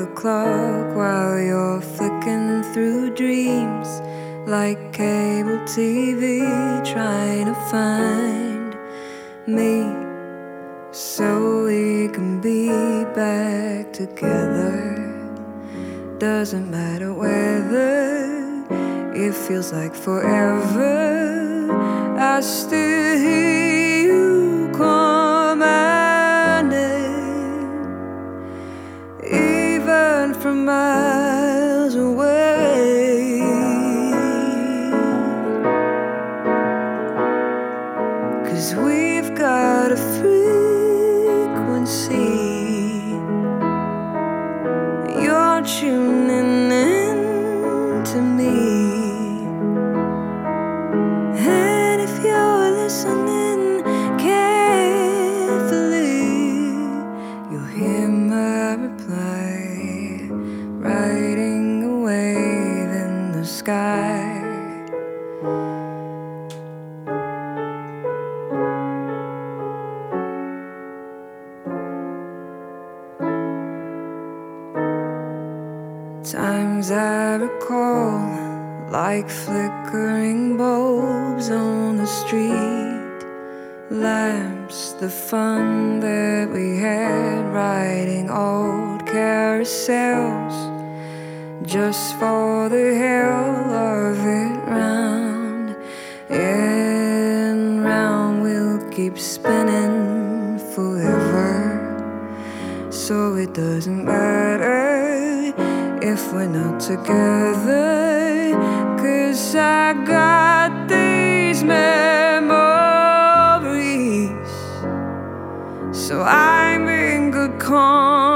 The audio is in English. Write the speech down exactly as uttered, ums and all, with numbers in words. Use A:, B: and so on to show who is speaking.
A: the clock while you're flicking through dreams like cable T V, trying to find me so we can be back together. Doesn't matter whether it feels like forever, I still hear you call my name, even from miles away. 'Cause we've got a frequency, you're tuning in to me, and if you're listening carefully, you'll hear my reply, riding a wave in the sky. Times I recall like flickering bulbs on the street lamps, the fun that we had riding old carousels just for the hell of it. Round and round we'll keep spinning forever, so it doesn't matter if we're not together, 'cause I got these memories, so I'm in good company.